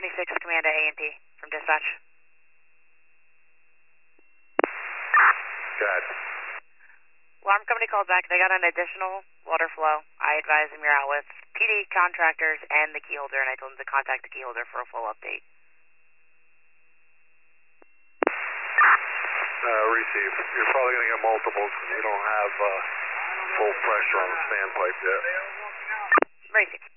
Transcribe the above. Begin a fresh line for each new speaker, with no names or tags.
76 Command A&T from dispatch.
Good.
Alarm company called back. They got an additional water flow. I advised them you're out with PD contractors and the key holder, and I told them to contact the key holder for a full update.
Receive. You're probably going to get multiples because you don't have full pressure on the standpipe yet.
Receive.